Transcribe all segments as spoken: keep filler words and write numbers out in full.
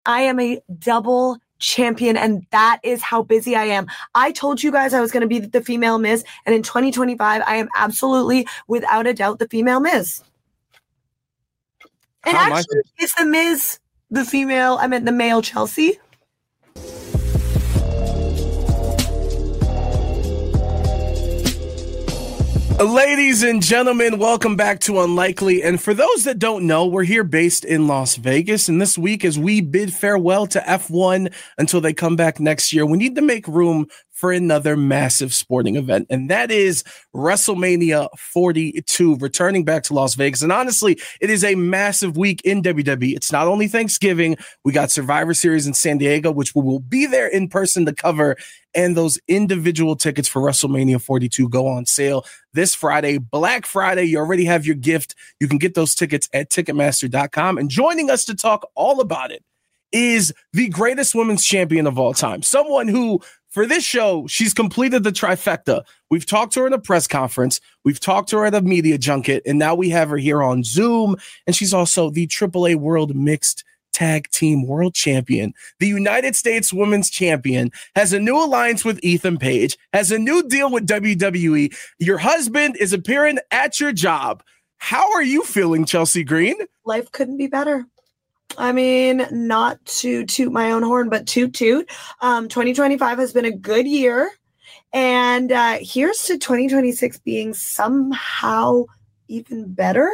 I am a double champion, and that is how busy I am. I told you guys I was going to be the female Miz, and in twenty twenty-five, I am absolutely, without a doubt, the female Miz. And how actually, is the Miz the female, I meant the male Chelsea? Ladies and gentlemen, welcome back to Unlikely. And for those that don't know, we're here based in Las Vegas. And this week, as we bid farewell to F one until they come back next year, we need to make room for another massive sporting event. And that is WrestleMania forty-two, returning back to Las Vegas. And honestly, it is a massive week in W W E. It's not only Thanksgiving. We got Survivor Series in San Diego, which we will be there in person to cover. And those individual tickets for WrestleMania forty-two go on sale this Friday, Black Friday. You already have your gift. You can get those tickets at Ticketmaster dot com. And joining us to talk all about it is the greatest women's champion of all time. Someone who, for this show, she's completed the trifecta. We've talked to her in a press conference. We've talked to her at a media junket. And now we have her here on Zoom. And she's also the triple A World Mixed Tag Team World Champion. The United States Women's Champion has a new alliance with Ethan Page, has a new deal with W W E. Your husband is appearing at your job. How are you feeling, Chelsea Green? Life couldn't be better. I mean, not to toot my own horn, but toot toot. Um, twenty twenty-five has been a good year. And uh, here's to twenty twenty-six being somehow even better.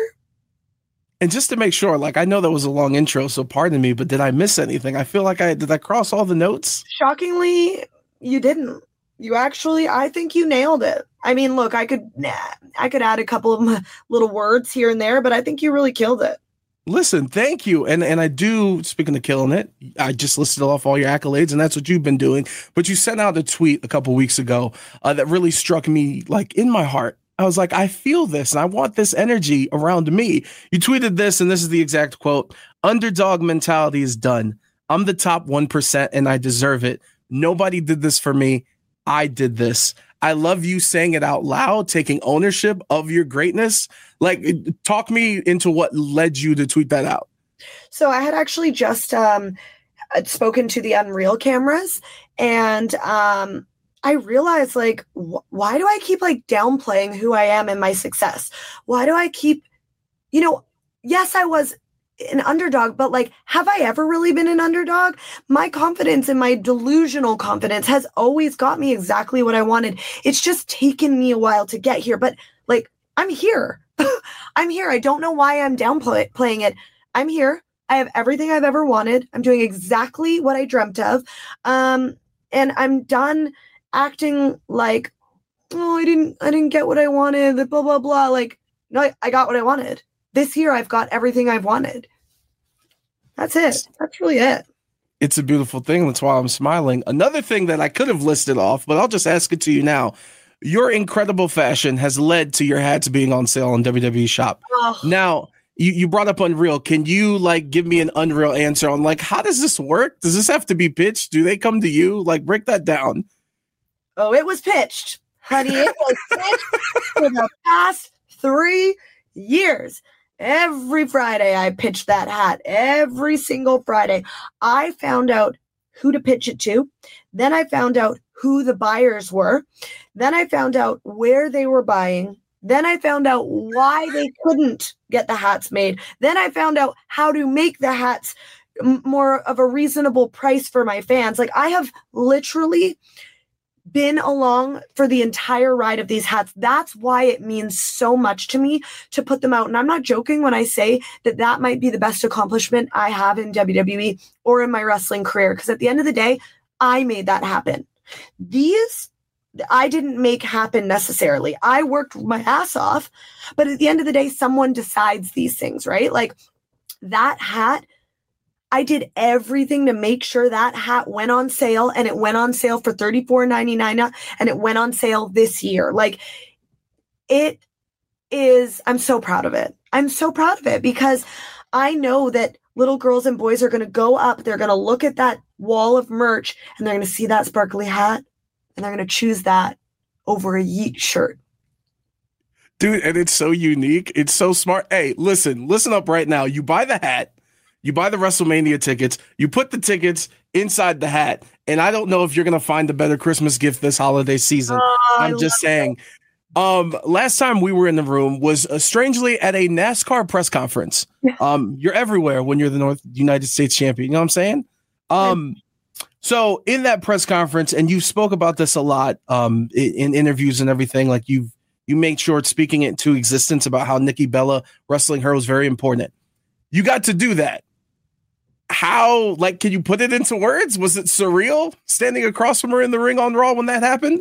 And just to make sure, like, I know that was a long intro, so pardon me, but did I miss anything? I feel like I, did I cross all the notes? Shockingly, you didn't. You actually, I think you nailed it. I mean, look, I could, nah, I could add a couple of my little words here and there, but I think you really killed it. Listen, thank you. And and I do, speaking of killing it, I just listed off all your accolades, and that's what you've been doing. But you sent out a tweet a couple weeks ago uh, that really struck me, like, in my heart. I was like, I feel this, and I want this energy around me. You tweeted this, and this is the exact quote. Underdog mentality is done. I'm the top one percent, and I deserve it. Nobody did this for me. I did this. I love you saying it out loud, taking ownership of your greatness. Like, talk me into what led you to tweet that out. So I had actually just um, spoken to the Unreal cameras, and um, I realized, like, wh- why do I keep, like, downplaying who I am and my success? Why do I keep, you know, yes, I was an underdog, but, like, have I ever really been an underdog? My confidence and my delusional confidence has always got me exactly what I wanted. It's just taken me a while to get here, but, like, I'm here. I'm here. I don't know why I'm downplaying it. I'm here. I have everything I've ever wanted. I'm doing exactly what I dreamt of. Um, and I'm done acting like, oh, I didn't, I didn't get what I wanted, blah, blah, blah. Like, no, I, I got what I wanted. This year, I've got everything I've wanted. That's it. That's really it. It's a beautiful thing. That's why I'm smiling. Another thing that I could have listed off, but I'll just ask it to you now. Your incredible fashion has led to your hats being on sale on W W E Shop. Oh. Now, you, you brought up Unreal. Can you, like, give me an Unreal answer on, like, how does this work? Does this have to be pitched? Do they come to you? Like, break that down. Oh, it was pitched, honey. It was pitched for the past three years. Every Friday, I pitched that hat. Every single Friday. I found out who to pitch it to. Then I found out who the buyers were. Then I found out where they were buying. Then I found out why they couldn't get the hats made. Then I found out how to make the hats m- more of a reasonable price for my fans. Like, I have literally been along for the entire ride of these hats. That's why it means so much to me to put them out. And I'm not joking when I say that that might be the best accomplishment I have in W W E or in my wrestling career. Because at the end of the day, I made that happen. These, I didn't make happen necessarily. I worked my ass off. But at the end of the day, someone decides these things, right? Like, that hat, I did everything to make sure that hat went on sale, and it went on sale for thirty-four ninety-nine, and it went on sale this year. Like, it is, I'm so proud of it. I'm so proud of it because I know that little girls and boys are going to go up, they're going to look at that wall of merch, and they're going to see that sparkly hat, and they're going to choose that over a Yeet shirt. Dude, and it's so unique. It's so smart. Hey, listen, listen up right now. You buy the hat. You buy the WrestleMania tickets, you put the tickets inside the hat, and I don't know if you're going to find a better Christmas gift this holiday season. Oh, I'm just saying. Um, last time we were in the room was uh, strangely at a NASCAR press conference. Um, you're everywhere when you're the North United States champion. You know what I'm saying? Um, so in that press conference, and you spoke about this a lot um, in, in interviews and everything, like you've you made sure it's speaking it into existence about how Nikki Bella wrestling her was very important. You got to do that. How, like, can you put it into words? Was it surreal standing across from her in the ring on Raw when that happened?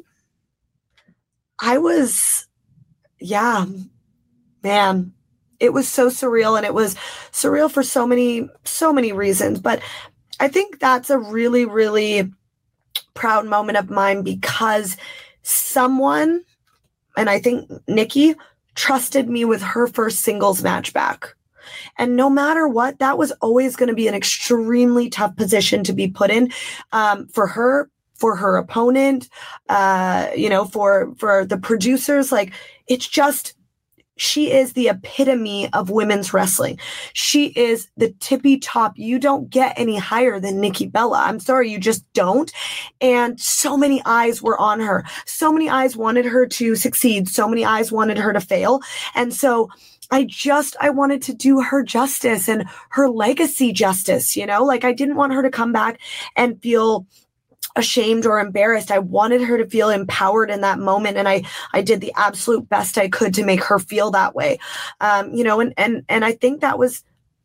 I was, yeah, man, it was so surreal, and it was surreal for so many, so many reasons. But I think that's a really, really proud moment of mine because someone, and I think Nikki, trusted me with her first singles match back. And no matter what, that was always going to be an extremely tough position to be put in um, for her, for her opponent, uh, you know, for, for the producers. Like, it's just, she is the epitome of women's wrestling. She is the tippy top. You don't get any higher than Nikki Bella. I'm sorry, you just don't. And so many eyes were on her. So many eyes wanted her to succeed. So many eyes wanted her to fail. And so I just, I wanted to do her justice and her legacy justice, you know, like I didn't want her to come back and feel ashamed or embarrassed. I wanted her to feel empowered in that moment. And I, I did the absolute best I could to make her feel that way. Um, you know, and, and, and I think that was,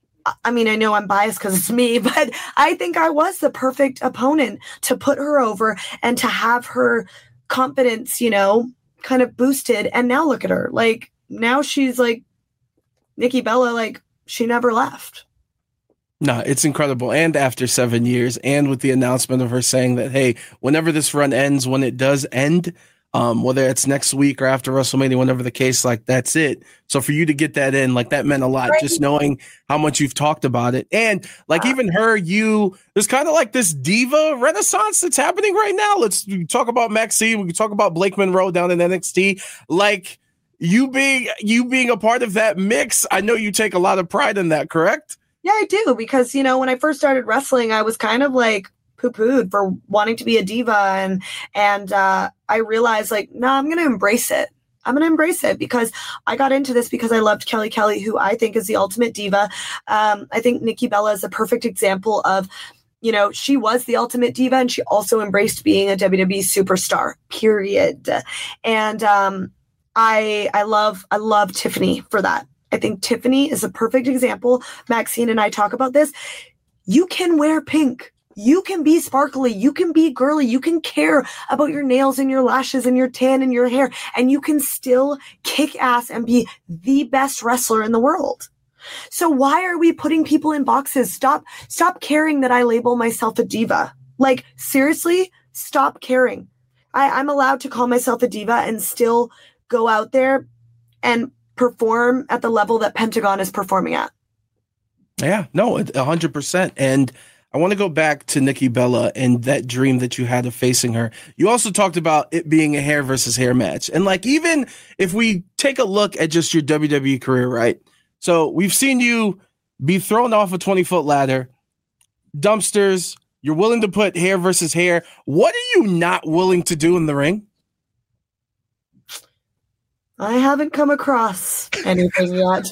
I mean, I know I'm biased because it's me, but I think I was the perfect opponent to put her over and to have her confidence, you know, kind of boosted. And now look at her. Like, now she's like Nikki Bella, like she never left. No, it's incredible. And after seven years, and with the announcement of her saying that, hey, whenever this run ends, when it does end, um, whether it's next week or after WrestleMania, whenever the case, like that's it. So for you to get that in, like that meant a lot, right. Just knowing how much you've talked about it. And like wow. Even her, you, there's kind of like this diva renaissance that's happening right now. Let's talk about Maxine. We can talk about Blake Monroe down in N X T. Like you being, you being a part of that mix, I know you take a lot of pride in that, correct? Yeah, I do. Because, you know, when I first started wrestling, I was kind of like poo-pooed for wanting to be a diva. And, and, uh, I realized like, no, I'm going to embrace it. I'm going to embrace it because I got into this because I loved Kelly Kelly, who I think is the ultimate diva. Um, I think Nikki Bella is a perfect example of, you know, she was the ultimate diva and she also embraced being a W W E superstar, period. And, um, I, I love, I love Tiffany for that. I think Tiffany is a perfect example. Maxine and I talk about this. You can wear pink. You can be sparkly. You can be girly. You can care about your nails and your lashes and your tan and your hair. And you can still kick ass and be the best wrestler in the world. So why are we putting people in boxes? Stop, stop caring that I label myself a diva. Like, seriously, stop caring. I, I'm allowed to call myself a diva and still go out there and perform at the level that Pentagon is performing at. Yeah, no, a hundred percent. And I want to go back to Nikki Bella and that dream that you had of facing her. You also talked about it being a hair versus hair match. And like, even if we take a look at just your W W E career, right? So we've seen you be thrown off a twenty foot ladder, dumpsters. You're willing to put hair versus hair. What are you not willing to do in the ring? I haven't come across anything yet.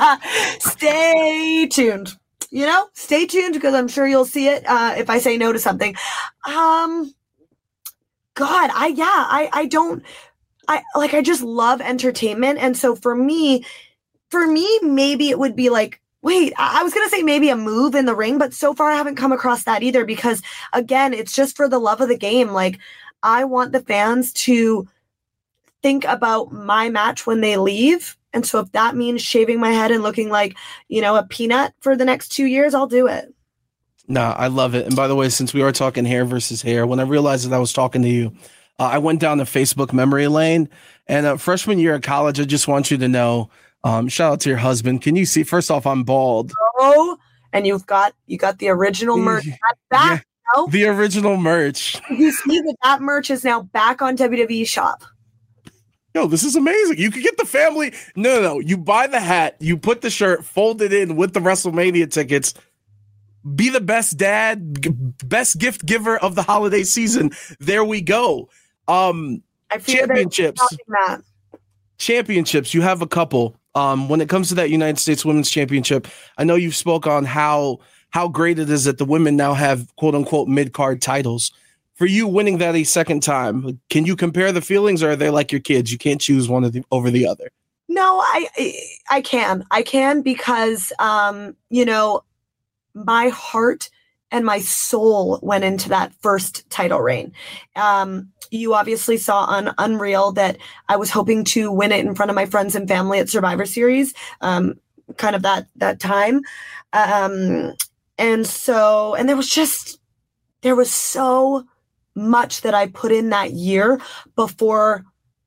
Stay tuned. You know, stay tuned because I'm sure you'll see it uh, if I say no to something. Um, God, I, yeah, I, I don't, I like, I just love entertainment. And so for me, for me, maybe it would be like, wait, I was going to say maybe a move in the ring, but so far I haven't come across that either because again, it's just for the love of the game. Like I want the fans to think about my match when they leave. And so if that means shaving my head and looking like, you know, a peanut for the next two years, I'll do it. No, I love it. And by the way, since we are talking hair versus hair, when I realized that I was talking to you, uh, I went down the Facebook memory lane and uh, freshman year of college, I just want you to know, um, shout out to your husband. Can you see, first off, I'm bald. Oh, and you've got, you got the original merch back. Yeah, the original merch. You see that that merch is now back on W W E Shop. Yo, this is amazing. You can get the family. No, no, no. You buy the hat, you put the shirt, fold it in with the WrestleMania tickets. be the best dad, g- best gift giver of the holiday season. There we go. Um, I fear championships. that. Championships. You have a couple. Um, when it comes to that United States Women's Championship, I know you've spoke on how how great it is that the women now have quote unquote mid card titles. For you winning that a second time, can you compare the feelings, or are they like your kids? You can't choose one of the, over the other. No, I I can. I can because um, you know, my heart and my soul went into that first title reign. Um, you obviously saw on Unreal that I was hoping to win it in front of my friends and family at Survivor Series, um, kind of that that time. Um, and so, and there was just, there was so much that I put in that year before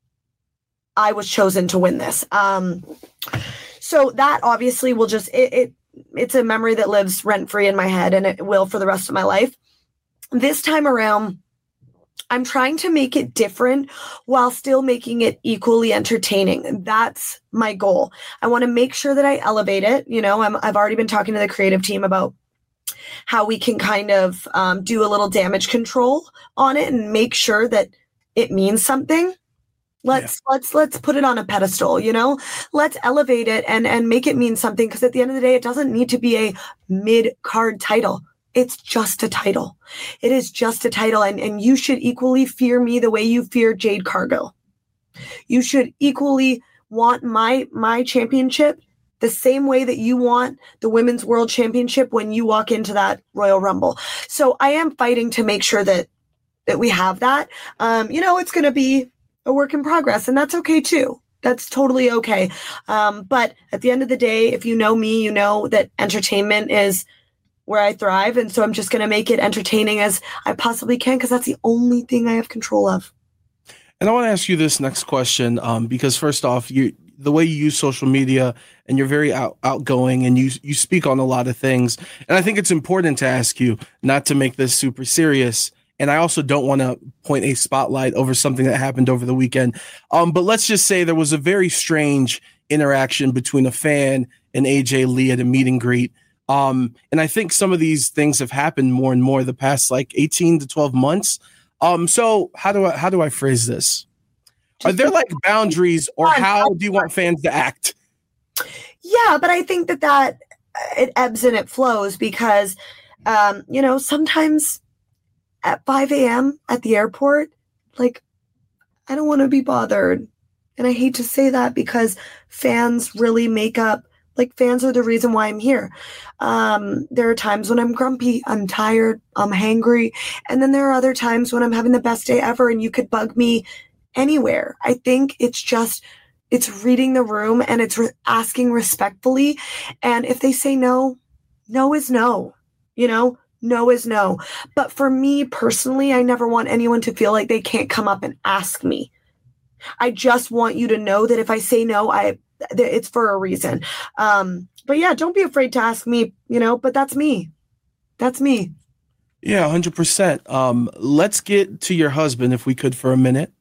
I was chosen to win this. Um, so that obviously will just, it, it it's a memory that lives rent free in my head, and it will for the rest of my life. This time around, I'm trying to make it different while still making it equally entertaining. That's my goal. I want to make sure that I elevate it. You know, I'm, I've already been talking to the creative team about how we can kind of um, do a little damage control on it and make sure that it means something. Let's yeah. let's let's put it on a pedestal, you know. Let's elevate it and and make it mean something, because at the end of the day, it doesn't need to be a mid-card title. It's just a title. It is just a title, and and you should equally fear me the way you fear Jade Cargill. You should equally want my my championship the same way that you want the Women's World Championship when you walk into that Royal Rumble. So I am fighting to make sure that that we have that. Um, you know, it's going to be a work in progress, and that's okay too. That's totally okay. Um, but at the end of the day, if you know me, you know that entertainment is where I thrive. And so I'm just going to make it entertaining as I possibly can, because that's the only thing I have control of. And I want to ask you this next question, um, because first off, you the way you use social media, and you're very out, outgoing, and you you speak on a lot of things. And I think it's important to ask you, not to make this super serious. And I also don't want to point a spotlight over something that happened over the weekend. Um, but let's just say there was a very strange interaction between a fan and A J Lee at a meet and greet. Um, and I think some of these things have happened more and more the past like eighteen to twelve months. Um, so how do I how do I phrase this? Are there like boundaries, or how do you want fans to act? Yeah, but I think that that it ebbs and it flows, because um, you know, sometimes at five a.m. at the airport, like, I don't want to be bothered. And I hate to say that, because fans really make up, like, fans are the reason why I'm here. Um, there are times when I'm grumpy, I'm tired, I'm hangry. And then there are other times when I'm having the best day ever, and you could bug me anywhere. I think it's just, it's reading the room, and it's re- asking respectfully. And if they say no, no is no, you know? No is no. But for me personally, I never want anyone to feel like they can't come up and ask me. I just want you to know that if I say no, I it's for a reason. Um, but yeah, don't be afraid to ask me, you know, but that's me. That's me. Yeah, one hundred percent. Um, let's get to your husband, if we could, for a minute.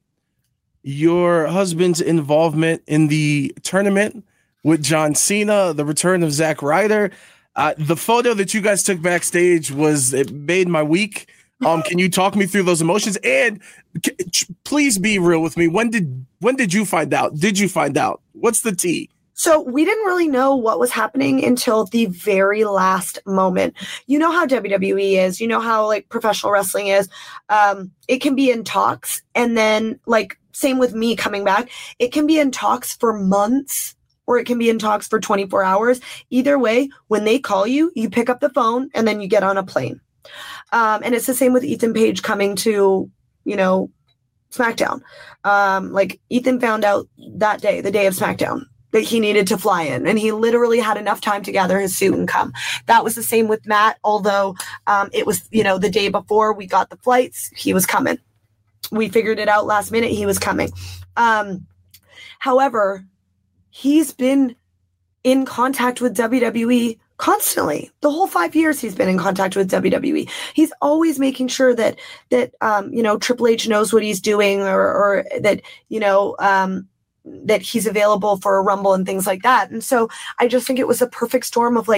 Your husband's involvement in the tournament with John Cena, the return of Zack Ryder. Uh, the photo that you guys took backstage was, it made my week. Um, can you talk me through those emotions? And c- please be real with me. When did when did you find out? Did you find out? What's the tea? So we didn't really know what was happening until the very last moment. You know how W W E is. You know how like professional wrestling is. Um, it can be in talks, and then like same with me coming back. It can be in talks for months, or it can be in talks for twenty-four hours. Either way, when they call you, you pick up the phone and then you get on a plane. Um, and it's the same with Ethan Page coming to, you know, SmackDown. Um, like Ethan found out that day, the day of SmackDown, that he needed to fly in, and he literally had enough time to gather his suit and come. That was the same with Matt, although um, it was, you know, the day before we got the flights, he was coming. We figured it out last minute. He was coming. Um, however, he's been in contact with W W E constantly. The whole five years he's been in contact with W W E. He's always making sure that, that um, you know, Triple H knows what he's doing, or, or that, you know, um, that he's available for a Rumble and things like that. And so I just think it was a perfect storm of like,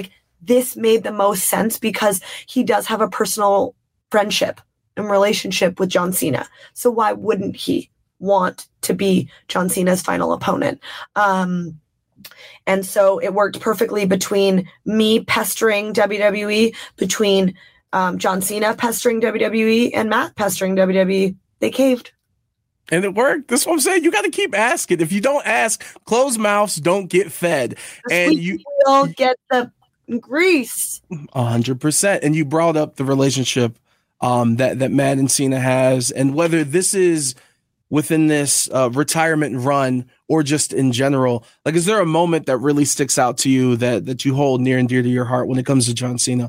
this made the most sense because he does have a personal friendship and relationship with John Cena. So why wouldn't he want to be John Cena's final opponent? Um, and so it worked perfectly between me pestering W W E, between um, John Cena pestering W W E, and Matt pestering W W E. They caved. And it worked. That's what I'm saying. You got to keep asking. If you don't ask, closed mouths don't get fed. The and you will get the grease. A hundred percent. And you brought up the relationship um, that that Matt and Cena has, and whether this is within this uh, retirement run or just in general. Like, is there a moment that really sticks out to you that that you hold near and dear to your heart when it comes to John Cena?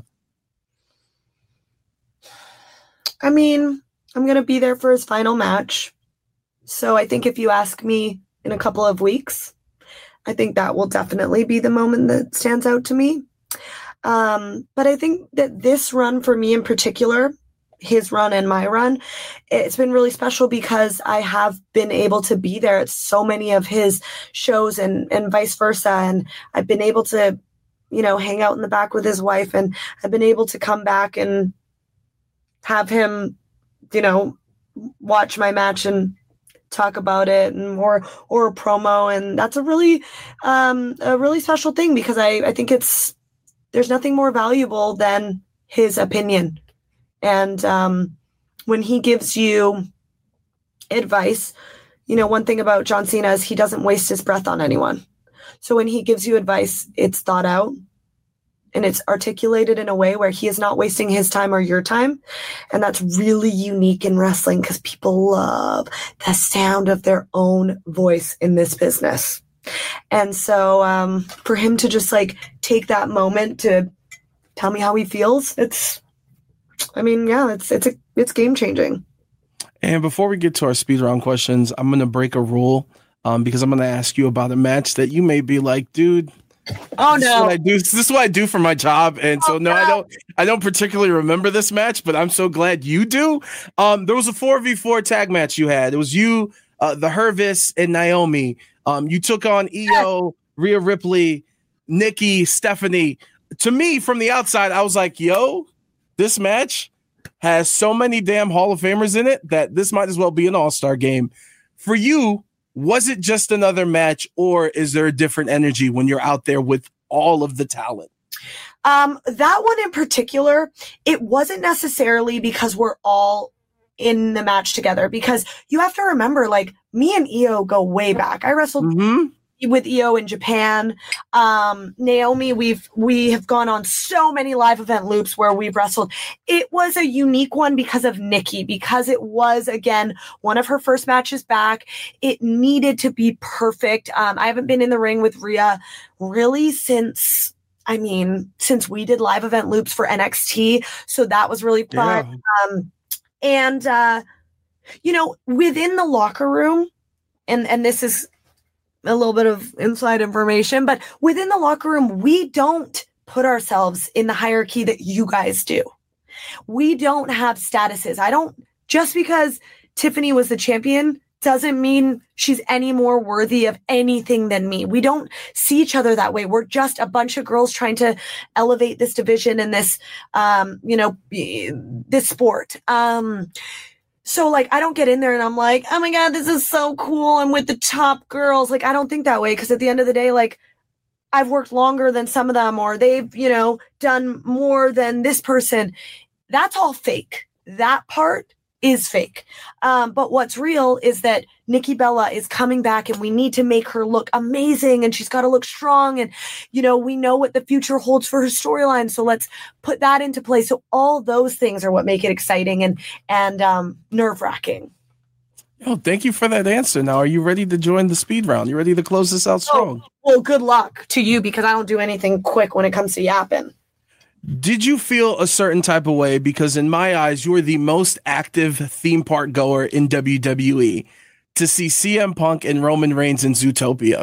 I mean, I'm gonna be there for his final match. So I think if you ask me in a couple of weeks, I think that will definitely be the moment that stands out to me. Um, but I think that this run for me in particular, his run and my run, it's been really special because I have been able to be there at so many of his shows and, and vice versa. And I've been able to, you know, hang out in the back with his wife, and I've been able to come back and have him, you know, watch my match and talk about it, and or or a promo, and that's a really um a really special thing because I I think it's there's nothing more valuable than his opinion. And um when he gives you advice, you know, one thing about John Cena is he doesn't waste his breath on anyone. So when he gives you advice, it's thought out and it's articulated in a way where he is not wasting his time or your time. And that's really unique in wrestling because people love the sound of their own voice in this business. And so um, for him to just like take that moment to tell me how he feels, it's, I mean, yeah, it's, it's, a, it's game changing. And before we get to our speed round questions, I'm going to break a rule um, because I'm going to ask you about a match that you may be like, dude, Oh this no! Is what I do. This is what I do for my job, and so oh, no, no, I don't. I don't particularly remember this match, but I'm so glad you do. Um, there was a four v four tag match you had. It was you, uh, the Hervis, and Naomi. Um, you took on E O, Rhea Ripley, Nikki, Stephanie. To me, from the outside, I was like, "Yo, this match has so many damn Hall of Famers in it that this might as well be an All-Star game." For you, was it just another match, or is there a different energy when you're out there with all of the talent? Um, that one in particular, it wasn't necessarily because we're all in the match together, because you have to remember, like, me and E O go way back. I wrestled mm-hmm. with E O in Japan. Um, Naomi, we've, we have gone on so many live event loops where we've wrestled. It was a unique one because of Nikki, because it was, again, one of her first matches back. It needed to be perfect. Um, I haven't been in the ring with Rhea really since, I mean, since we did live event loops for N X T. So that was really fun. Yeah. Um, and, uh, you know, within the locker room, and, and this is a little bit of inside information, but within the locker room, we don't put ourselves in the hierarchy that you guys do. We don't have statuses. I don't, just because Tiffany was the champion doesn't mean she's any more worthy of anything than me. We don't see each other that way. We're just a bunch of girls trying to elevate this division and this, um, you know, this sport. Um, So, like, I don't get in there and I'm like, oh my God, this is so cool. I'm with the top girls. Like, I don't think that way, because at the end of the day, like, I've worked longer than some of them, or they've, you know, done more than this person. That's all fake. That part is fake. Um, but what's real is that Nikki Bella is coming back, and we need to make her look amazing, and she's got to look strong. And, you know, we know what the future holds for her storyline. So let's put that into place. So all those things are what make it exciting and, and um, nerve wracking. Oh, thank you for that answer. Now, are you ready to join the speed round? You ready to close this out strong? Oh, well, good luck to you, because I don't do anything quick when it comes to yapping. Did you feel a certain type of way? Because in my eyes, you are the most active theme park goer in W W E, to see C M Punk and Roman Reigns in Zootopia.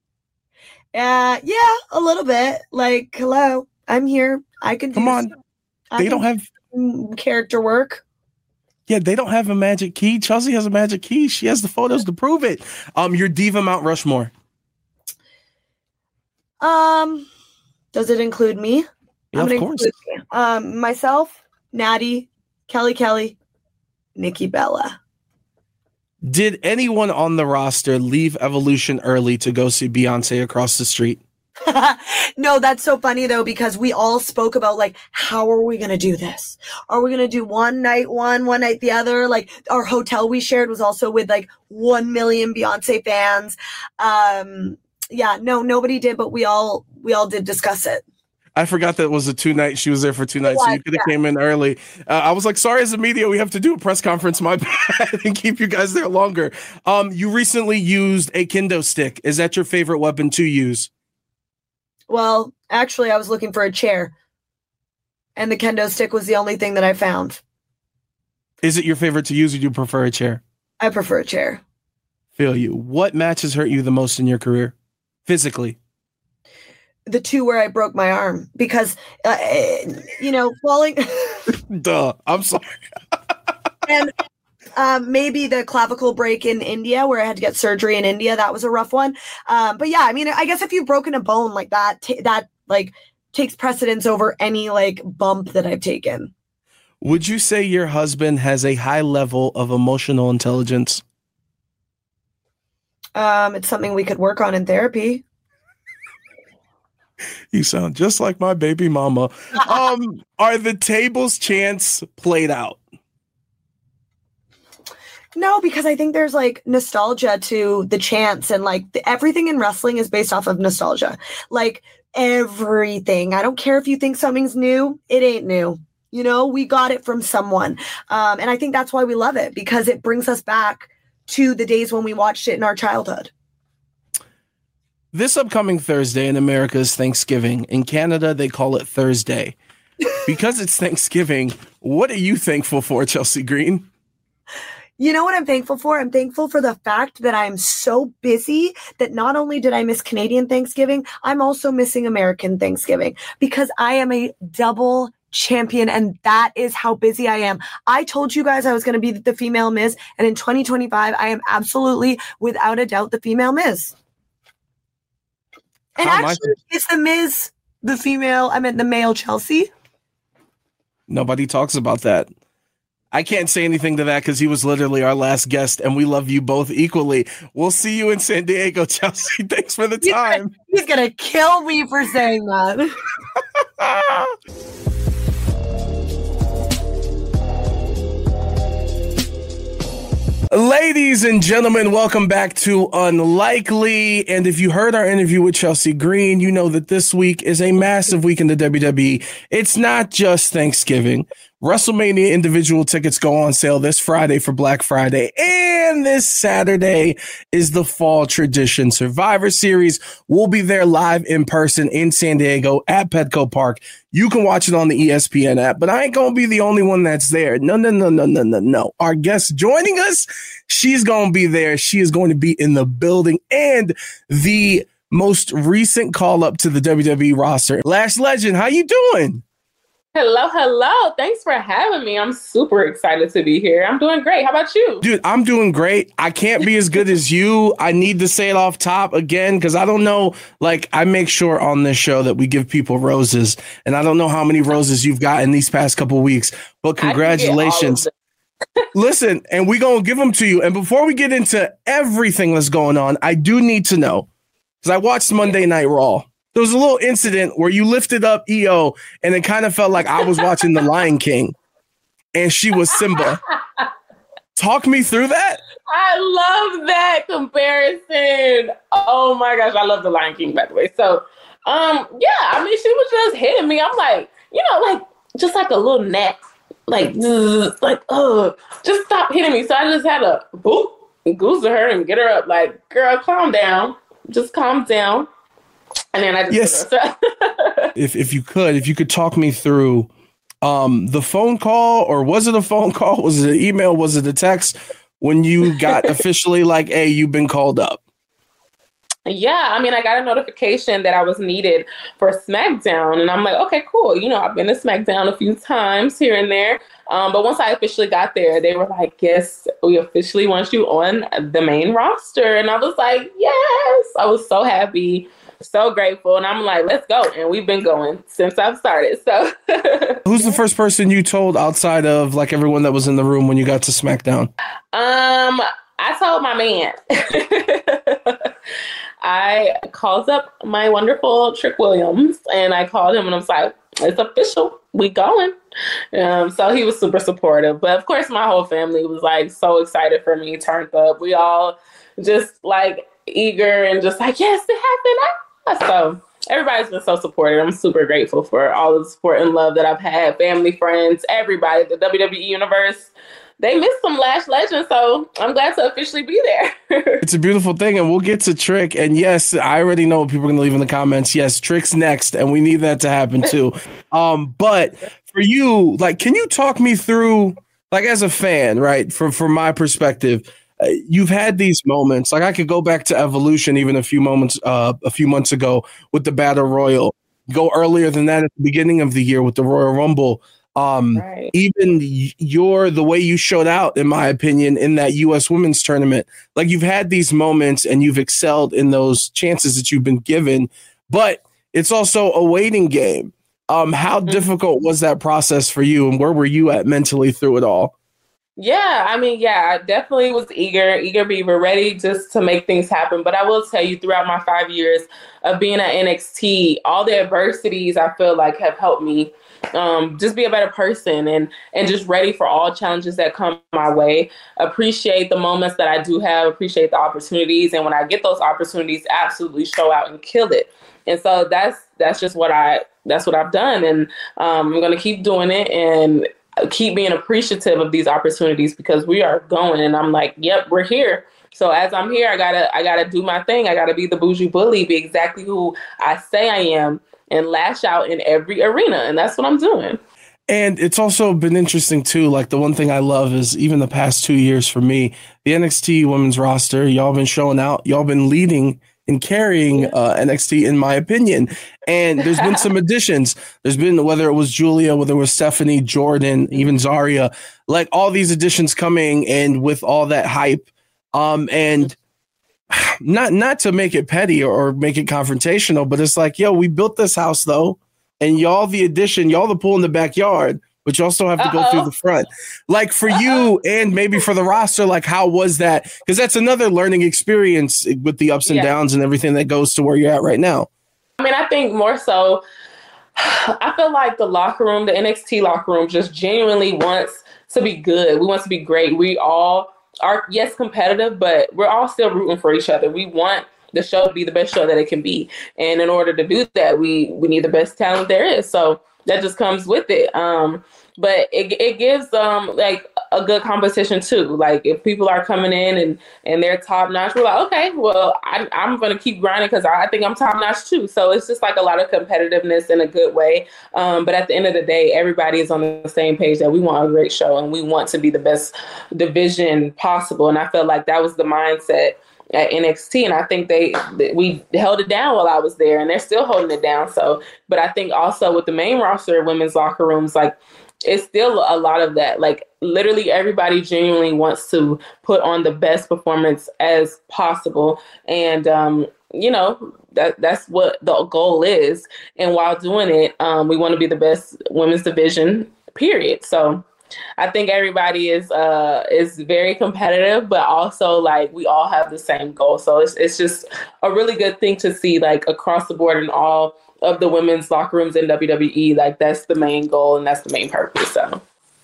Uh, yeah, a little bit. Like, hello, I'm here. I can do Come on. They don't have character work. Yeah, they don't have a magic key. Chelsea has a magic key. She has the photos to prove it. Um, your Diva Mount Rushmore. Um, does it include me? Yeah, I'm of gonna course. include um, myself, Natty, Kelly Kelly, Nikki Bella. Did anyone on the roster leave Evolution early to go see Beyonce across the street? No, that's so funny though, because we all spoke about like, how are we going to do this? Are we going to do one night one, one night the other? Like our hotel we shared was also with like one million Beyonce fans. Um, yeah, no, nobody did, but we all, we all did discuss it. I forgot that it was a two night. She was there for two nights, was, so you could have yeah. came in early. Uh, I was like, sorry, as a media, we have to do a press conference, my bad, and keep you guys there longer. Um, you recently used a kendo stick. Is that your favorite weapon to use? Well, actually, I was looking for a chair, and the kendo stick was the only thing that I found. Is it your favorite to use, or do you prefer a chair? I prefer a chair. Feel you. What matches hurt you the most in your career, physically? The two where I broke my arm because, uh, you know, falling. Duh. I'm sorry. And um, maybe the clavicle break in India where I had to get surgery in India. That was a rough one. Um, but yeah, I mean, I guess if you've broken a bone like that, t- that like takes precedence over any like bump that I've taken. Would you say your husband has a high level of emotional intelligence? Um, it's something we could work on in therapy. You sound just like my baby mama. Um, are the tables chants played out? No, because I think there's like nostalgia to the chants, and like the, everything in wrestling is based off of nostalgia. Like everything. I don't care if you think something's new. It ain't new. You know, we got it from someone. Um, and I think that's why we love it, because it brings us back to the days when we watched it in our childhood. This upcoming Thursday in America is Thanksgiving. In Canada, they call it Thursday. Because it's Thanksgiving, what are you thankful for, Chelsea Green? You know what I'm thankful for? I'm thankful for the fact that I'm so busy that not only did I miss Canadian Thanksgiving, I'm also missing American Thanksgiving, because I am a double champion, and that is how busy I am. I told you guys I was going to be the female Miz, and in twenty twenty-five, I am absolutely, without a doubt, the female Miz. And How actually, is the Miz the female? I meant the male Chelsea. Nobody talks about that. I can't say anything to that because he was literally our last guest, and we love you both equally. We'll see you in San Diego, Chelsea. Thanks for the He's time. Gonna, he's gonna kill me for saying that. Ladies and gentlemen, welcome back to Unlikely. And if you heard our interview with Chelsea Green, you know that this week is a massive week in the W W E. It's not just Thanksgiving. WrestleMania individual tickets go on sale this Friday for Black Friday. And this Saturday is the Fall Tradition Survivor Series. We'll be there live in person in San Diego at Petco Park. You can watch it on the E S P N app, but I ain't going to be the only one that's there. No, no, no, no, no, no, no. Our guest joining us, she's going to be there. She is going to be in the building, and the most recent call up to the W W E roster. Lash Legend, how you doing? Hello, hello. Thanks for having me. I'm super excited to be here. I'm doing great. How about you? Dude, I'm doing great. I can't be as good as you. I need to say it off top again because I don't know. Like, I make sure on this show that we give people roses, and I don't know how many roses you've gotten these past couple weeks, but congratulations. Listen, and we're going to give them to you. And before we get into everything that's going on, I do need to know, because I watched Monday Night Raw. There was a little incident where you lifted up E O, and it kind of felt like I was watching The Lion King, and she was Simba. Talk me through that. I love that comparison. Oh my gosh, I love The Lion King, by the way. So, um, yeah, I mean, she was just hitting me. I'm like, you know, like just like a little gnat, like, like, oh, just stop hitting me. So I just had to boop, goose her and get her up. Like, girl, calm down. Just calm down. And then I just yes. if if you could, if you could talk me through um, the phone call, or was it a phone call? Was it an email? Was it a text when you got officially like, hey, you've been called up? Yeah, I mean, I got a notification that I was needed for SmackDown, and I'm like, okay, cool. You know, I've been to SmackDown a few times here and there. Um, but once I officially got there, they were like, yes, we officially want you on the main roster. And I was like, yes, I was so happy. so grateful. And I'm like, let's go. And we've been going since I've started. So who's the first person you told outside of like everyone that was in the room when you got to SmackDown? Um, I told my man. I called up my wonderful Trick Williams, and I called him and I was like, it's official. We going. Um, so he was super supportive. But of course, my whole family was like so excited for me, turned up. We all just like eager and just like, yes, it happened. So everybody's been so supportive. I'm super grateful for all the support and love that I've had. Family, friends, everybody, the W W E universe. They missed some Lash Legends, so I'm glad to officially be there. It's a beautiful thing, and we'll get to Trick. And yes, I already know what people are going to leave in the comments. Yes, Trick's next, and we need that to happen too. Um, but for you, like, can you talk me through, like, as a fan, right, from, from my perspective, uh, you've had these moments. Like, I could go back to Evolution even a few moments, uh, a few months ago with the Battle Royal. Go earlier than that at the beginning of the year with the Royal Rumble. Um, right. Even your the way you showed out, in my opinion, in that U S women's tournament, like you've had these moments and you've excelled in those chances that you've been given, but it's also a waiting game. Um, how mm-hmm. difficult was that process for you, and where were you at mentally through it all? Yeah, I mean, yeah, I definitely was eager, eager beaver, ready just to make things happen. But I will tell you, throughout my five years of being at N X T, all the adversities I feel like have helped me um, just be a better person and and just ready for all challenges that come my way. Appreciate the moments that I do have, appreciate the opportunities. And when I get those opportunities, absolutely show out and kill it. And so that's that's just what I that's what I've done. And um, I'm going to keep doing it and keep being appreciative of these opportunities because we are going. And I'm like, yep, we're here. So as I'm here, I gotta I gotta do my thing. I gotta be the bougie bully, be exactly who I say I am, and lash out in every arena. And that's what I'm doing. And it's also been interesting too. Like the one thing I love is even the past two years for me, the N X T women's roster, y'all been showing out, y'all been leading and carrying uh, N X T, in my opinion. And there's been some additions. There's been, whether it was Julia, whether it was Stephanie, Jordan, even Zarya, like all these additions coming and with all that hype. Um, and not not to make it petty or, or make it confrontational, but it's like, yo, we built this house though, and y'all the addition, y'all the pool in the backyard, but you also have to Uh-oh. go through the front. Like for Uh-oh. you and maybe for the roster, like how was that? Because that's another learning experience with the ups and yeah. downs and everything that goes to where you're at right now. I mean, I think more so, I feel like the locker room, the N X T locker room just genuinely wants to be good. We want to be great. We all are, yes, competitive, but we're all still rooting for each other. We want the show to be the best show that it can be. And in order to do that, we, we need the best talent there is. So that just comes with it. Um, but it it gives um like a good competition too. Like if people are coming in and, and they're top notch, we're like, okay, well, I, I'm going to keep grinding because I think I'm top notch too. So it's just like a lot of competitiveness in a good way. Um, but at the end of the day, everybody is on the same page that we want a great show and we want to be the best division possible. And I felt like that was the mindset at N X T, and I think they we held it down while I was there, and they're still holding it down. So, but I think also with the main roster of women's locker rooms, like it's still a lot of that. Like literally everybody genuinely wants to put on the best performance as possible, and um, you know that that's what the goal is. And while doing it, um, we want to be the best women's division. Period. So. I think everybody is uh, is very competitive, but also like we all have the same goal. So it's it's just a really good thing to see like across the board in all of the women's locker rooms in W W E. Like that's the main goal and that's the main purpose. So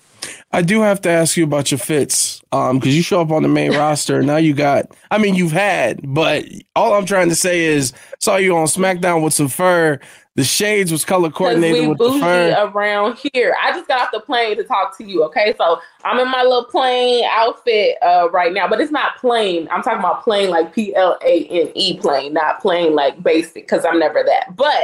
I do have to ask you about your fits um, because you show up on the main roster. Now you got, I mean, you've had, but all I'm trying to say is saw you on SmackDown with some fur. The shades was color coordinated with the fur. Around here. I just got off the plane to talk to you, okay? So I'm in my little plain outfit uh, right now, but it's not plain. I'm talking about plain like P L A N E plain, not plain like basic, because I'm never that. But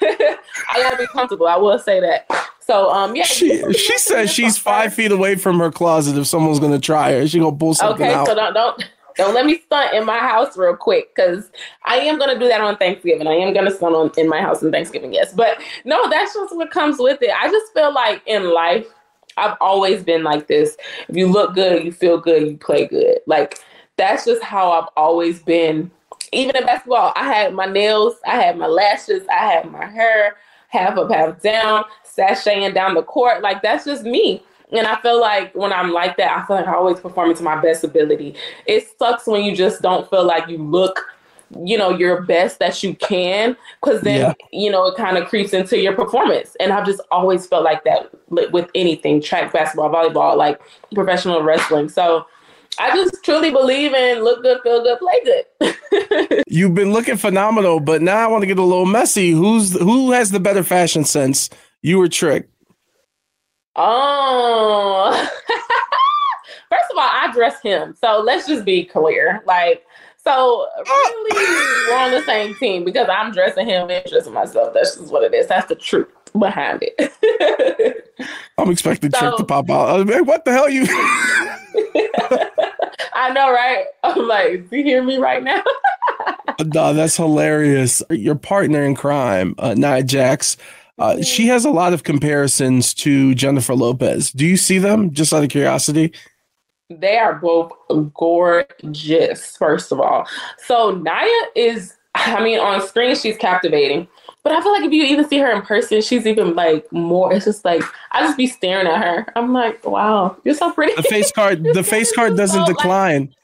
I gotta be comfortable. I will say that. So um, yeah. She, she says she's five feet away from her closet. If someone's gonna try her, she gonna pull something okay, out. Okay, so don't don't. Don't let me stunt in my house real quick because I am going to do that on Thanksgiving. I am going to stunt on, in my house on Thanksgiving, yes. But no, that's just what comes with it. I just feel like in life, I've always been like this. If you look good, you feel good, you play good. Like, that's just how I've always been even in basketball, I had my nails, I had my lashes, I had my hair half up, half down, sashaying down the court. Like, that's just me. And I feel like when I'm like that, I feel like I always perform to my best ability. It sucks when you just don't feel like you look, you know, your best that you can, because then, yeah. you know, it kind of creeps into your performance. And I've just always felt like that with anything, track, basketball, volleyball, like professional wrestling. So I just truly believe in look good, feel good, play good. You've been looking phenomenal, but now I want to get a little messy. Who's who has the better fashion sense, you or Trick? Oh, first of all, I dress him. So let's just be clear. Like, so really we're on the same team because I'm dressing him and dressing myself. That's just what it is. That's the truth behind it. I'm expecting so, Trick to pop out. I mean, what the hell you? I know, right? I'm like, do you hear me right now? No, that's hilarious. Your partner in crime, uh, Nia Jax, uh, she has a lot of comparisons to Jennifer Lopez. Do you see them, just out of curiosity? They are both gorgeous, first of all. So Nia is, I mean, on screen, she's captivating. But I feel like if you even see her in person, she's even like more. It's just like, I just be staring at her. I'm like, wow, you're so pretty. The face card, the face card doesn't so, decline. Like,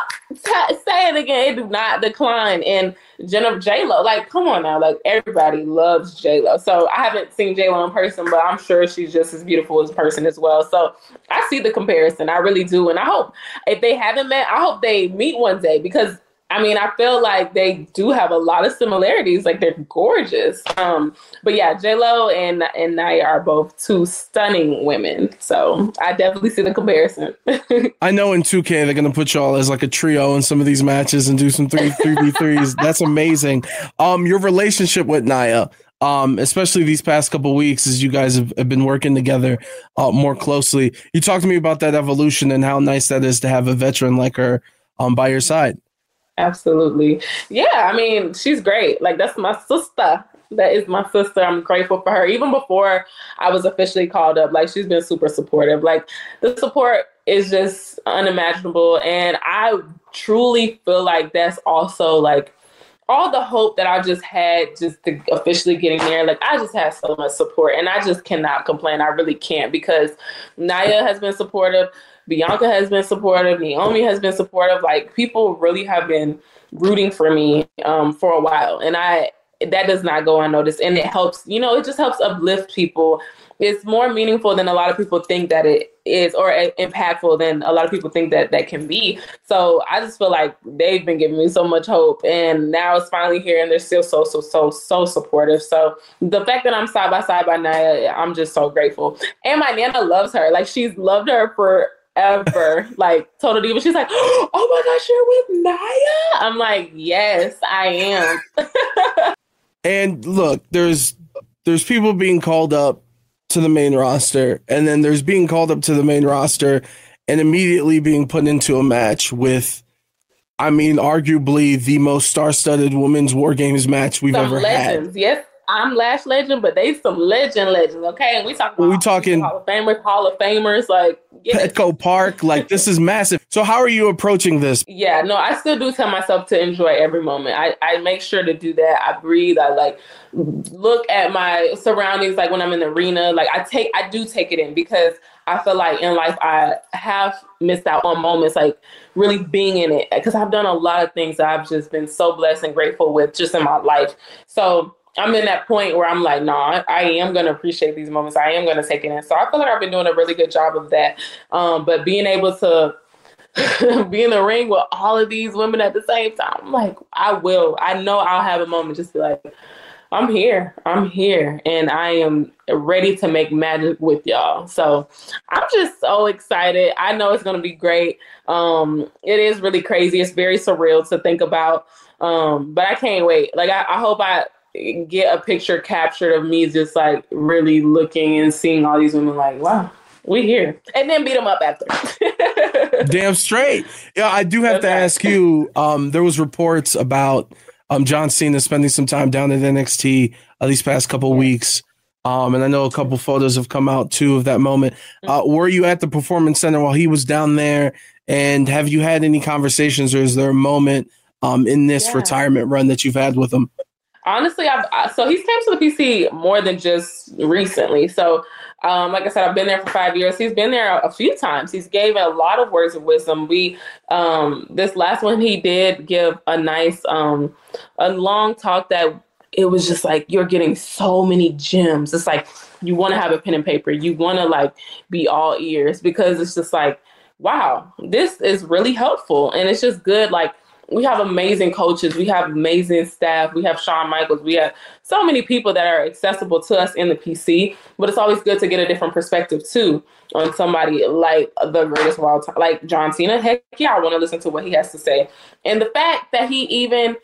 uh, t- say it again. It do not decline. And Jennifer J-Lo, like, come on now. Like, everybody loves J-Lo. So I haven't seen J-Lo in person, but I'm sure she's just as beautiful as a person as well. So I see the comparison. I really do. And I hope if they haven't met, I hope they meet one day, because I mean, I feel like they do have a lot of similarities. Like, they're gorgeous. Um, but yeah, J-Lo and and Nia are both two stunning women. So I definitely see the comparison. I know in two K they're gonna put y'all as like a trio in some of these matches and do some three three v threes. That's amazing. Um, your relationship with Nia, um, especially these past couple of weeks, as you guys have, have been working together uh, more closely. You talked to me about that evolution and how nice that is to have a veteran like her um by your side. Absolutely. Yeah, I mean, she's great. Like, that's my sister. That is my sister. I'm grateful for her. Even before I was officially called up, like, she's been super supportive. Like, the support is just unimaginable. And I truly feel like that's also, like, all the hope that I just had just to officially getting there. Like, I just had so much support, and I just cannot complain. I really can't, because Nia has been supportive. Bianca has been supportive. Naomi has been supportive. Like, people really have been rooting for me um, for a while. And I, that does not go unnoticed. And it helps, you know, it just helps uplift people. It's more meaningful than a lot of people think that it is, or impactful than a lot of people think that that can be. So I just feel like they've been giving me so much hope, and now it's finally here, and they're still so, so, so, so supportive. So the fact that I'm side by side by Nia, I'm just so grateful. And my Nana loves her. Like, she's loved her for ever. Like, Total Diva, she's like, oh my gosh, you're with Nia? I'm like, yes, I am. And look, there's there's people being called up to the main roster, and then there's being called up to the main roster and immediately being put into a match with, I mean, arguably the most star-studded women's War Games match we've some ever legends. had. Yes, I'm Lash Legend, but they some legend legends, okay? And we talk about we talking Hall of Famers, Hall of Famers, like Petco Park, like this is massive. So how are you approaching this? Yeah, no, I still do tell myself to enjoy every moment. I, I make sure to do that. I breathe. I like look at my surroundings, like when I'm in the arena. Like I take, I do take it in, because I feel like in life I have missed out on moments, like really being in it, because I've done a lot of things that I've just been so blessed and grateful with just in my life. So I'm in that point where I'm like, no, nah, I am going to appreciate these moments. I am going to take it in. So I feel like I've been doing a really good job of that. Um, but being able to be in the ring with all of these women at the same time, I'm like, I will. I know I'll have a moment just be like, I'm here. I'm here. And I am ready to make magic with y'all. So I'm just so excited. I know it's going to be great. Um, it is really crazy. It's very surreal to think about. Um, but I can't wait. Like, I, I hope I get a picture captured of me just like really looking and seeing all these women like, wow, we here. And then beat them up after. Damn straight. Yeah, I do have okay. to ask you, um, there was reports about um, John Cena spending some time down at N X T uh, these past couple yeah. weeks. Um, and I know a couple photos have come out too of that moment. Uh, were you at the Performance Center while he was down there? And have you had any conversations, or is there a moment um, in this Yeah. retirement run that you've had with him? Honestly, I've I, so he's came to the P C more than just recently. So, um, like I said, I've been there for five years. He's been there a, a few times. He's gave a lot of words of wisdom. We, um, this last one, he did give a nice, um, a long talk that it was just like, you're getting so many gems. It's like, you want to have a pen and paper. You want to like be all ears, because it's just like, wow, this is really helpful. And it's just good. Like, we have amazing coaches. We have amazing staff. We have Shawn Michaels. We have so many people that are accessible to us in the P C, but it's always good to get a different perspective too on somebody like the greatest of all time, like John Cena. Heck yeah, I want to listen to what he has to say. And the fact that he even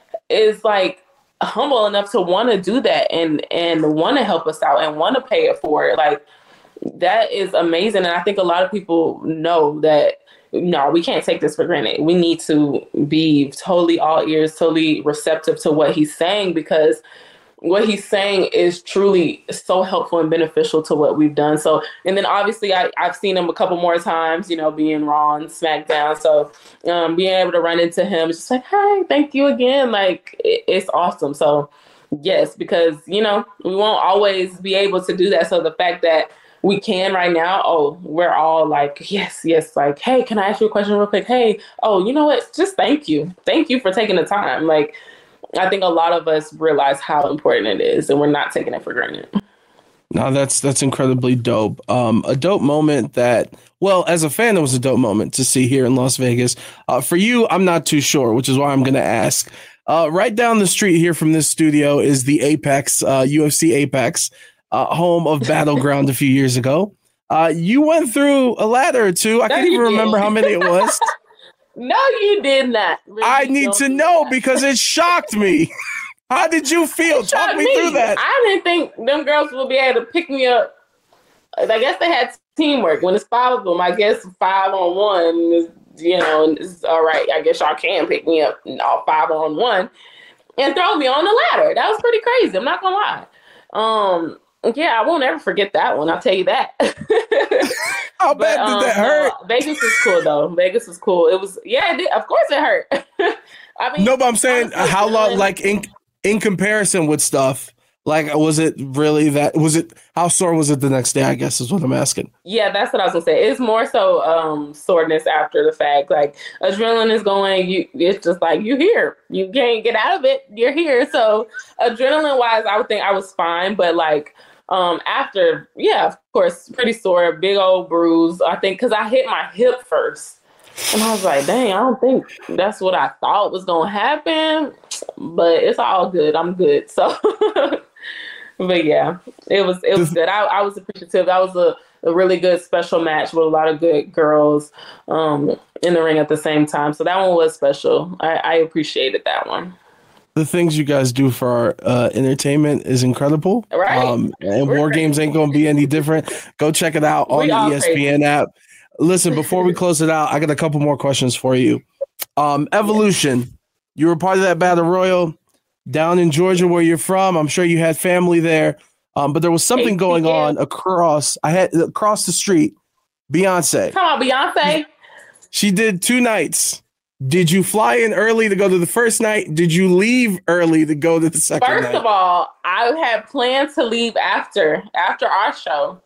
is like humble enough to want to do that and, and want to help us out and want to pay it forward. Like, that is amazing. And I think a lot of people know that, no, we can't take this for granted. We need to be totally all ears, totally receptive to what he's saying, because what he's saying is truly so helpful and beneficial to what we've done. So, and then obviously I, I've seen him a couple more times, you know, being Raw and SmackDown. So um, being able to run into him, it's just like, hey, thank you again. Like, it, it's awesome. So yes, because, you know, we won't always be able to do that. So the fact that we can right now, oh, we're all like, yes, yes. Like, hey, can I ask you a question real quick? Hey, oh, you know what? Just thank you. Thank you for taking the time. Like, I think a lot of us realize how important it is, and we're not taking it for granted. No, that's that's incredibly dope. Um, a dope moment that, well, as a fan, it was a dope moment to see here in Las Vegas. Uh, for you, I'm not too sure, which is why I'm going to ask. Uh, right down the street here from this studio is the Apex, uh, U F C Apex. Uh, home of Battleground a few years ago. Uh, you went through a ladder or two. I No, can't even you remember didn't. how many it was. No, you did not. Really, I need don't to do know that. because it shocked me. How did you feel? It Talk shocked me, through that. I didn't think them girls would be able to pick me up. I guess they had teamwork. When it's five of them, I guess five on one is, you know, it's all right. I guess y'all can pick me up all five on one and throw me on the ladder. That was pretty crazy. I'm not gonna lie. Um, Yeah, I won't ever forget that one. I'll tell you that. How But, bad um, did that hurt? no, Vegas was cool though. Vegas was cool. It was, yeah, it did. Of course it hurt. I mean, No, but I'm saying honestly, how long, feeling- like in in comparison with stuff, like was it really that? Was it how sore was it the next day? I guess is what I'm asking. Yeah, that's what I was gonna say. It's more so um soreness after the fact. Like, adrenaline is going, you it's just like you here. You can't get out of it. You're here. So adrenaline wise, I would think I was fine, but like um after, yeah, of course, pretty sore, big old bruise. I think because I hit my hip first. And I was like, dang, I don't think that's what I thought was gonna happen. But it's all good. I'm good. So but yeah, it was it was good. I, I was appreciative. That was a, a really good special match with a lot of good girls um, in the ring at the same time. So that one was special. I, I appreciated that one. The things you guys do for our uh, entertainment is incredible. Right. Um, and We're War Games ain't going to be any different. Go check it out on We the all E S P N crazy. app. Listen, before we close it out, I got a couple more questions for you. Um, Evolution, you were part of that battle royal down in Georgia where you're from. I'm sure you had family there. Um, but there was something going on across, I had across the street, Beyonce. Come on, Beyonce. She did two nights. Did you fly in early to go to the first night? Did you leave early to go to the second First night? of all, I had planned to leave after after our show.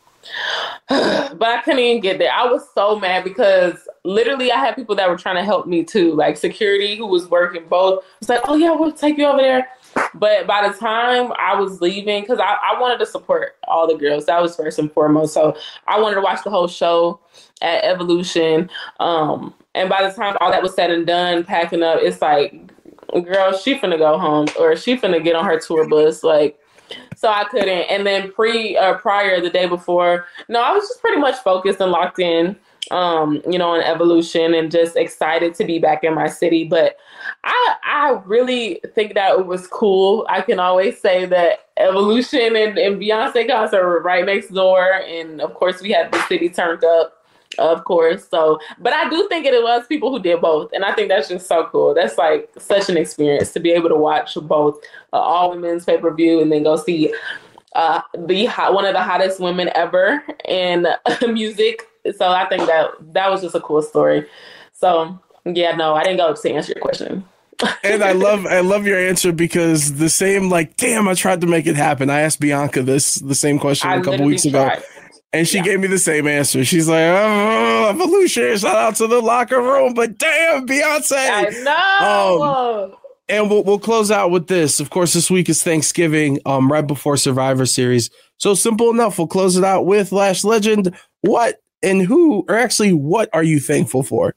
But I couldn't even get there. I was so mad because literally I had people that were trying to help me too, like security who was working both. It's like, oh yeah, we'll take you over there. But by the time I was leaving, because I, I wanted to support all the girls. That was first and foremost. So I wanted to watch the whole show at Evolution. Um, and by the time all that was said and done, packing up, it's like, girl, she finna go home or she finna get on her tour bus. Like, so I couldn't. And then pre uh, prior the day before, no, I was just pretty much focused and locked in, um, you know, on Evolution and just excited to be back in my city. But I I really think that it was cool. I can always say that Evolution and, and Beyonce concert were right next door. And of course we had the city turned up. Of course. So, but I do think it was people who did both. And I think that's just so cool. That's like such an experience to be able to watch both uh, all women's pay-per-view and then go see uh, the hot, one of the hottest women ever in music. So I think that that was just a cool story. So Yeah, no, I didn't go to answer your question. And I love I love your answer because the same, like, damn, I tried to make it happen. I asked Bianca this the same question I a couple weeks ago. tried. And she Yeah. gave me the same answer. She's like, oh, Evolution, shout out to the locker room, but damn, Beyonce. I know. Um, and we'll we'll close out with this. Of course, this week is Thanksgiving, um, right before Survivor Series. So simple enough. We'll close it out with Lash Legend. What and who, or actually, what are you thankful for?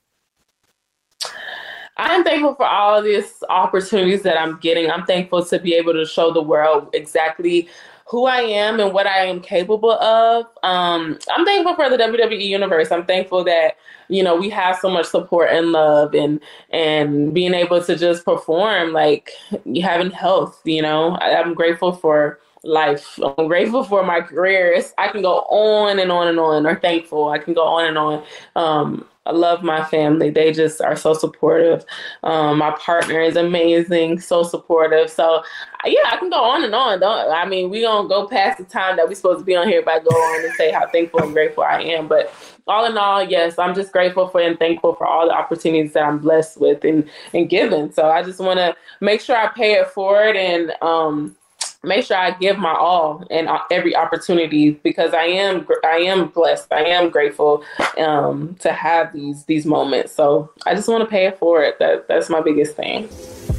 I'm thankful for all of these opportunities that I'm getting. I'm thankful to be able to show the world exactly who I am and what I am capable of. Um, I'm thankful for the W W E universe. I'm thankful that, you know, we have so much support and love, and and being able to just perform, like having health, you know. I, I'm grateful for life. I'm grateful for my career. It's, I can go on and on and on, or thankful. I can go on and on. Um, I love my family. They just are so supportive. Um, my partner is amazing, so supportive. So, yeah, I can go on and on. Don't, I mean, we don't go past the time that we're supposed to be on here if I go on and say how thankful and grateful I am. But all in all, yes, I'm just grateful for and thankful for all the opportunities that I'm blessed with and, and given. So I just want to make sure I pay it forward and um, make sure I give my all and every opportunity, because I am I am blessed. I am grateful um, to have these these moments. So I just want to pay it forward. That that's my biggest thing.